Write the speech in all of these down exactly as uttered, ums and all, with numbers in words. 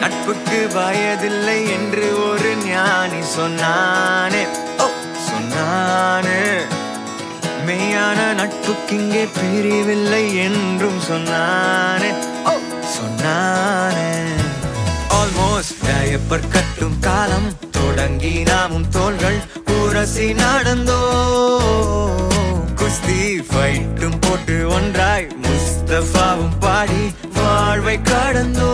நட்புக்கு வயதில்லை என்று ஒரு ஞானி சொன்னானே, ஓ சொன்னானே. மெய்யான நட்புக்கிங்கே பிரிவில்லை என்றும் சொன்னானே, ஓ சொன்னானே. ஆல்மோஸ்ட் டயப்பர் கட்டும் காலம் தொடங்கி நாமும் தோள்கள் உரசி நடந்தோ, குஸ்தி ஃபைட்டும் போட்டு ஒன்றாய் முஸ்தபாவும் பாடி வாழ்வை கடந்தோ.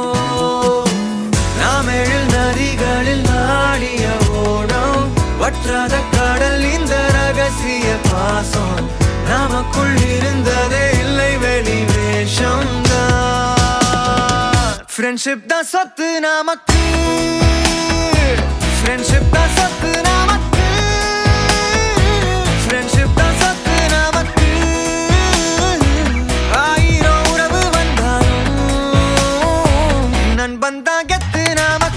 நாம் எழில் நதிகளில் நாடிய ஓடம், வற்றாத கடல் இந்த ரகசிய பாசம். நமக்குள் இருந்ததே இல்லை வெளி வேஷம் தான். ஃப்ரெண்ட்ஷிப் தான் சொத்து நமக்கு, ஃப்ரெண்ட்ஷிப் தான் சொத்து நமக்கு, ஃப்ரெண்ட்ஷிப் தான் சொத்து நமக்கு. ஆயிரம் உறவு வந்தாலும் நண்பன் தான் கெத்து நமக்கு.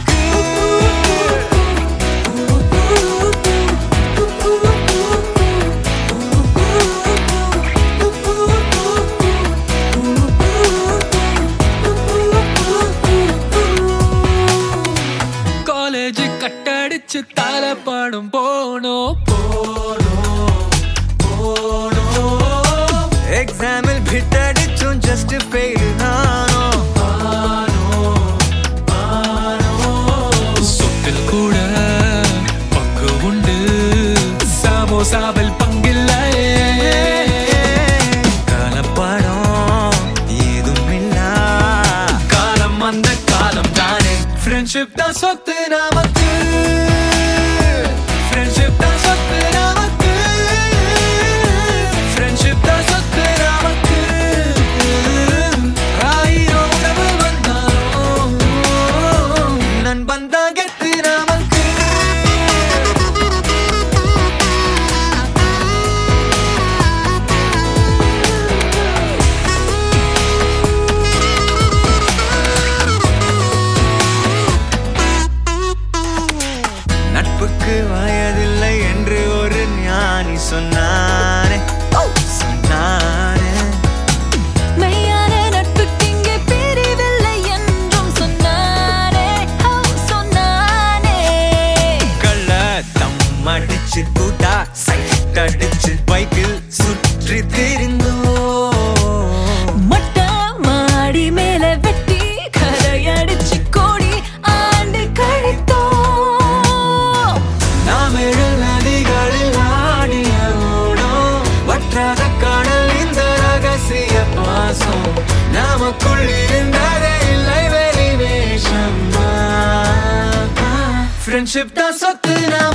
காலேஜ் கட்டடிச்சு தலை பாடும் போனோம் போனோம் போனோம். எக்ஸாமில் பிட் அடிச்சும் ஜஸ்ட் ஃபெயில் நானோ சொத்தில் கூட பங்கு உண்டு, சமோசாவில் பங்கில்லை. காலப்படம் ஏதும் இல்லா காலம் அந்த காலம் தானே. ஃப்ரெண்ட்ஷிப் தான் சொத்து நமக்கு, ஃப்ரெண்ட்ஷிப் தான் சொத்து நமக்கு, ஃப்ரெண்ட்ஷிப் தான் சொத்து நமக்கு. ஆயிரம் உறவு வந்தாலும் நண்பன் தான் கெத்து நமக்கு. நட்புக்கு வயதில்லை என்று ஒரு ஞானி சொன்னானே, சொன்னானே. மெய்யான நட்புக்கு இங்கே பிரிவில்லை என்றும் சொன்னானே, ஓ சொன்னானே. கள்ள தம் அடிச்சு கூட்டா சைட் அடிச்சு பைக்கில் சுற்றி திரிந்தோ, மொட்டை மாடி மேல வெட்டி கரையடிச்சு கோடி ஆண்டு கழித்தோம். நாம் எழில் நதிகளில் ஆடிய ஓடம், வற்றாத கடல் இந்த ரகசிய பாசம். நமக்குள் இருந்ததே இல்லை வெளி வேஷம். ஃப்ரெண்ட்ஷிப் தான் சொத்து நாம